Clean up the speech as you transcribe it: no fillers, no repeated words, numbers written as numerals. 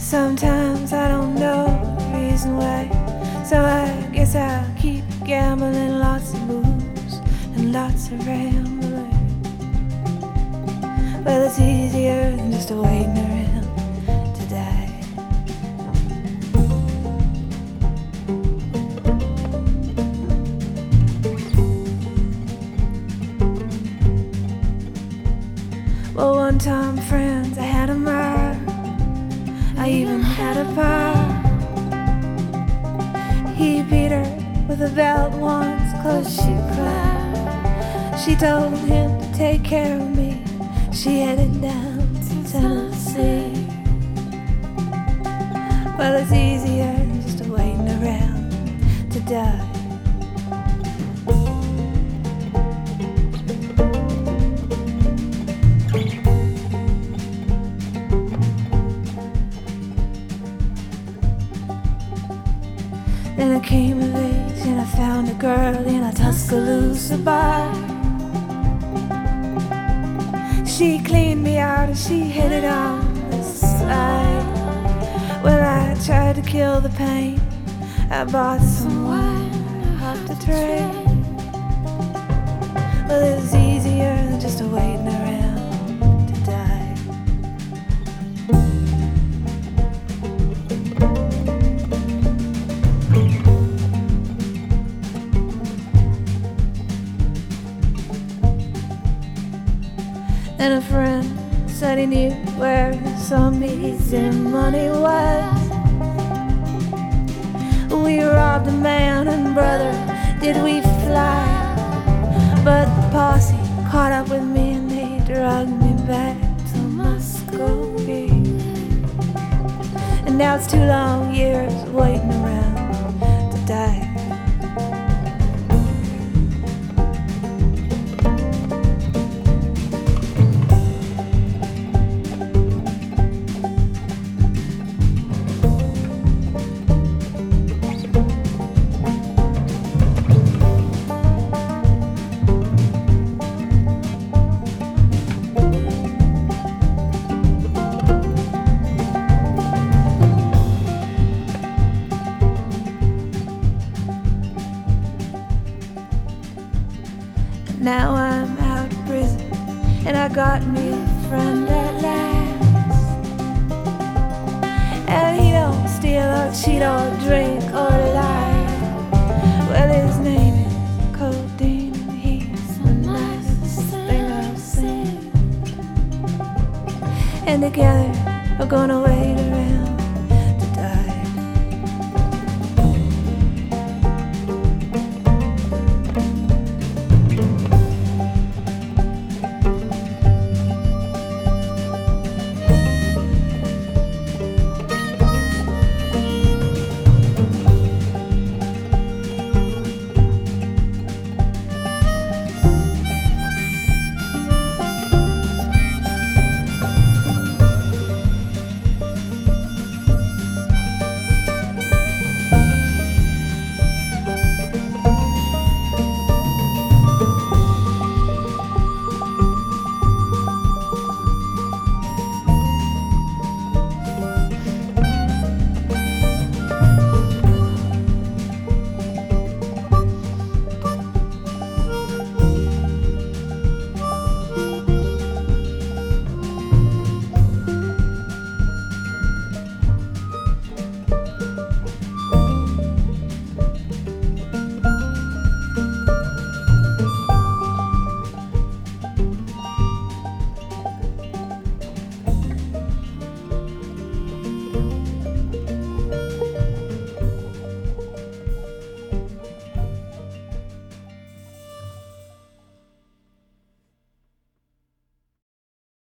Sometimes I don't know the reason why, so I guess I'll keep gambling. Lots of moves and lots of rambling. Well, it's easier than just waiting around to die. Well, one time, friends, I had a mile. I even had a pie. He beat her with a belt once, cause she cried. She told him to take care of me. She headed down to Tennessee. Well, it's easier than just waiting around to die. Then I came of age and I found a girl in a Tuscaloosa bar. She cleaned me out and she hit it on the side. Well, I tried to kill the pain. I bought some wine off the train. Well, it was easier than just waiting around to die. And a friend said he knew where some easy money was. We robbed a man and brother, did we fly? But the posse caught up with me and they dragged me back to Muscovy. And now it's 2 long years waiting around to die. Now I'm out of prison and I got me a friend at last. And he don't steal or cheat or drink or lie. Well, his name is Codeine and he's the nicest thing I've seen. And together we're gonna wait